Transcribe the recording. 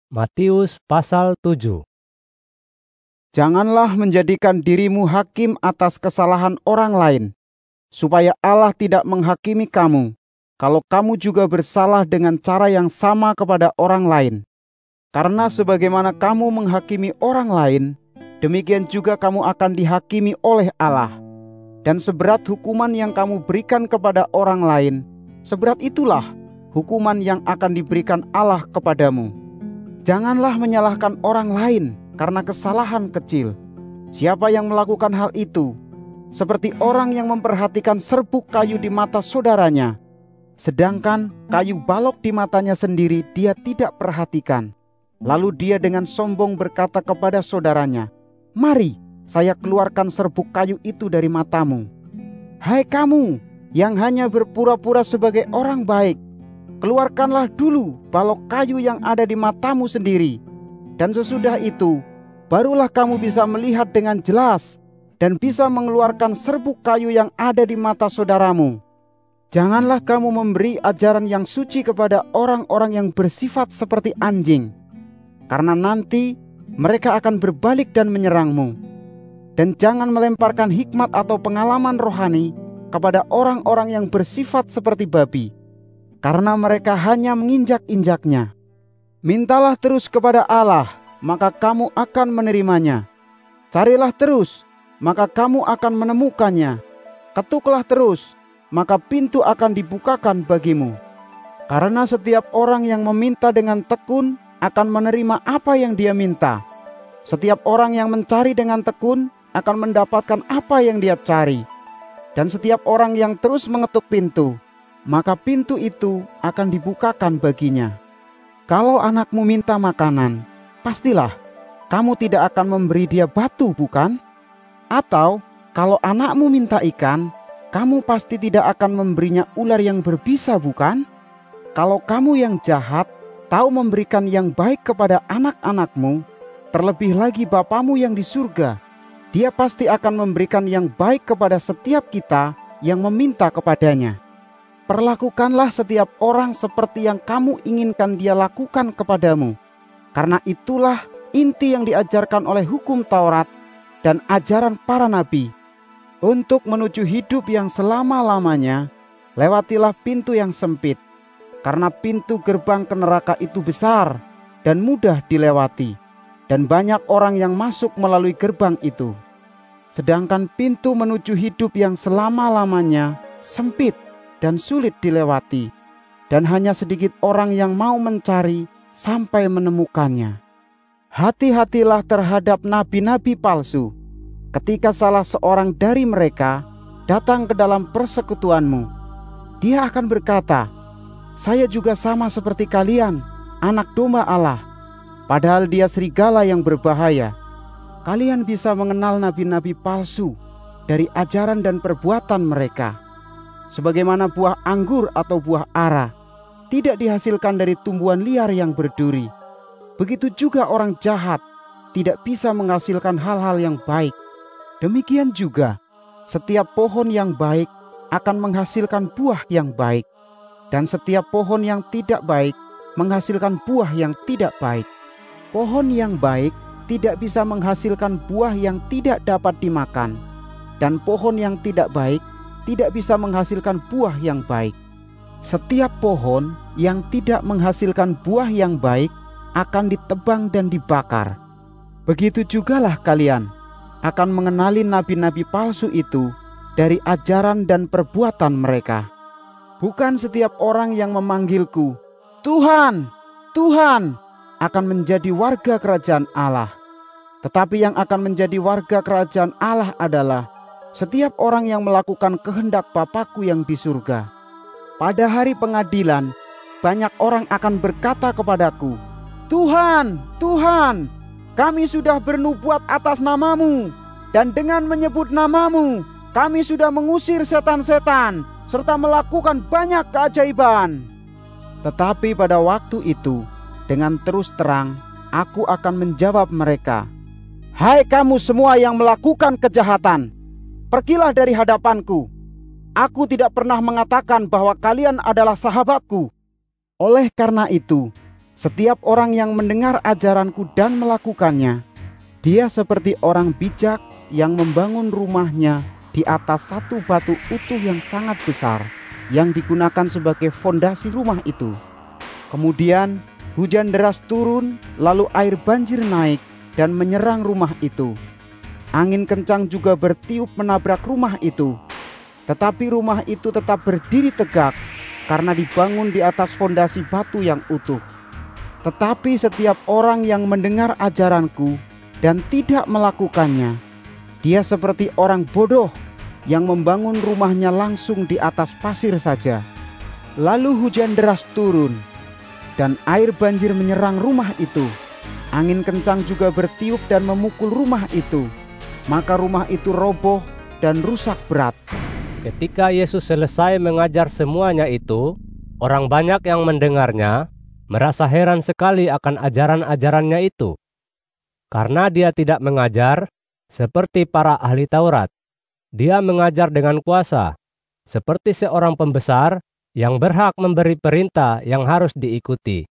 Matius pasal 7. Janganlah menjadikan dirimu hakim atas kesalahan orang lain, supaya Allah tidak menghakimi kamu, kalau kamu juga bersalah dengan cara yang sama kepada orang lain. Karena sebagaimana kamu menghakimi orang lain, demikian juga kamu akan dihakimi oleh Allah. Dan seberat hukuman yang kamu berikan kepada orang lain, seberat itulah hukuman yang akan diberikan Allah kepadamu. Janganlah menyalahkan orang lain karena kesalahan kecil. Siapa yang melakukan hal itu, seperti orang yang memperhatikan serbuk kayu di mata saudaranya, sedangkan kayu balok di matanya sendiri dia tidak perhatikan. Lalu dia dengan sombong berkata kepada saudaranya, "Mari, saya keluarkan serbuk kayu itu dari matamu." Hai kamu yang hanya berpura-pura sebagai orang baik, keluarkanlah dulu balok kayu yang ada di matamu sendiri, dan sesudah itu barulah kamu bisa melihat dengan jelas dan bisa mengeluarkan serbuk kayu yang ada di mata saudaramu. Janganlah kamu memberi ajaran yang suci kepada orang-orang yang bersifat seperti anjing, karena nanti mereka akan berbalik dan menyerangmu. Dan jangan melemparkan hikmat atau pengalaman rohani kepada orang-orang yang bersifat seperti babi, karena mereka hanya menginjak-injaknya. Mintalah terus kepada Allah, maka kamu akan menerimanya. Carilah terus, maka kamu akan menemukannya. Ketuklah terus, maka pintu akan dibukakan bagimu. Karena setiap orang yang meminta dengan tekun akan menerima apa yang dia minta. Setiap orang yang mencari dengan tekun akan mendapatkan apa yang dia cari. Dan setiap orang yang terus mengetuk pintu, maka pintu itu akan dibukakan baginya. Kalau anakmu minta makanan, pastilah kamu tidak akan memberi dia batu, bukan? Atau kalau anakmu minta ikan, kamu pasti tidak akan memberinya ular yang berbisa, bukan? Kalau kamu yang jahat tahu memberikan yang baik kepada anak-anakmu, terlebih lagi Bapamu yang di surga, Dia pasti akan memberikan yang baik kepada setiap kita yang meminta kepadanya. Perlakukanlah setiap orang seperti yang kamu inginkan dia lakukan kepadamu, karena itulah inti yang diajarkan oleh hukum Taurat dan ajaran para nabi. Untuk menuju hidup yang selama-lamanya, lewatilah pintu yang sempit, karena pintu gerbang ke neraka itu besar dan mudah dilewati, dan banyak orang yang masuk melalui gerbang itu. Sedangkan pintu menuju hidup yang selama-lamanya sempit dan sulit dilewati, dan hanya sedikit orang yang mau mencari sampai menemukannya. Hati-hatilah terhadap nabi-nabi palsu. Ketika salah seorang dari mereka datang ke dalam persekutuanmu, dia akan berkata, "Saya juga sama seperti kalian, anak domba Allah," padahal dia serigala yang berbahaya. Kalian bisa mengenal nabi-nabi palsu dari ajaran dan perbuatan mereka. Sebagaimana buah anggur atau buah ara tidak dihasilkan dari tumbuhan liar yang berduri, begitu juga orang jahat tidak bisa menghasilkan hal-hal yang baik. Demikian juga setiap pohon yang baik akan menghasilkan buah yang baik, dan setiap pohon yang tidak baik menghasilkan buah yang tidak baik. Pohon yang baik tidak bisa menghasilkan buah yang tidak dapat dimakan, dan pohon yang tidak baik tidak bisa menghasilkan buah yang baik. Setiap pohon yang tidak menghasilkan buah yang baik akan ditebang dan dibakar. Begitu jugalah kalian akan mengenali nabi-nabi palsu itu dari ajaran dan perbuatan mereka. Bukan setiap orang yang memanggilku, "Tuhan, Tuhan," akan menjadi warga kerajaan Allah. Tetapi yang akan menjadi warga kerajaan Allah adalah setiap orang yang melakukan kehendak Bapa-Ku yang di surga. Pada hari pengadilan, banyak orang akan berkata kepadaku, "Tuhan, Tuhan, kami sudah bernubuat atas nama-Mu, dan dengan menyebut nama-Mu, kami sudah mengusir setan-setan, serta melakukan banyak keajaiban." Tetapi pada waktu itu, dengan terus terang, aku akan menjawab mereka, "Hai kamu semua yang melakukan kejahatan, pergilah dari hadapanku. Aku tidak pernah mengatakan bahwa kalian adalah sahabatku. Oleh karena itu, Setiap orang yang mendengar ajaranku dan melakukannya, dia seperti orang bijak yang membangun rumahnya di atas satu batu utuh yang sangat besar, yang digunakan sebagai fondasi rumah itu. Kemudian hujan deras turun, lalu air banjir naik dan menyerang rumah itu. Angin kencang juga bertiup menabrak rumah itu. Tetapi rumah itu tetap berdiri tegak karena dibangun di atas fondasi batu yang utuh. Tetapi setiap orang yang mendengar ajaranku dan tidak melakukannya, dia seperti orang bodoh yang membangun rumahnya langsung di atas pasir saja. Lalu hujan deras turun, dan air banjir menyerang rumah itu. Angin kencang juga bertiup dan memukul rumah itu. Maka rumah itu roboh dan rusak berat. Ketika Yesus selesai mengajar semuanya itu, orang banyak yang mendengarnya merasa heran sekali akan ajaran-ajarannya itu. Karena dia tidak mengajar seperti para ahli Taurat. Dia mengajar dengan kuasa, seperti seorang pembesar yang berhak memberi perintah yang harus diikuti.